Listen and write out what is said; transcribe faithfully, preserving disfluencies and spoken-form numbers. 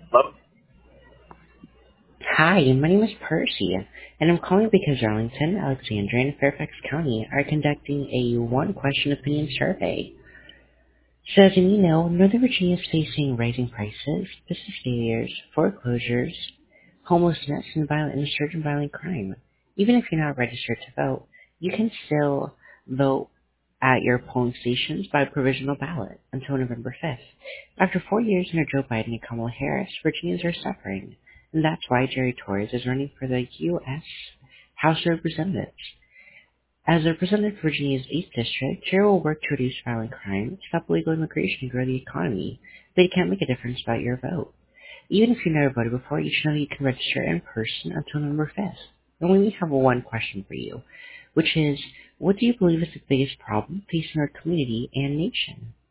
Hello? Hi, my name is Percy, and I'm calling because Arlington, Alexandria, and Fairfax County are conducting a one-question opinion survey. So as you know, Northern Virginia is facing rising prices, business failures, foreclosures, homelessness, and violent and surge in violent crime. Even if you're not registered to vote, you can still vote at your polling stations by provisional ballot until November fifth. After four years under Joe Biden and Kamala Harris, Virginians are suffering, and that's why Jerry Torres is running for the U S House of Representatives. As a representative for Virginia's eighth District, Jerry will work to reduce violent crime, stop illegal immigration, and grow the economy, but he can't make a difference without your vote. Even if you've never voted before, you should know you can register in person until November fifth. And we only have one question for you, which is, what do you believe is the biggest problem facing our community and nation?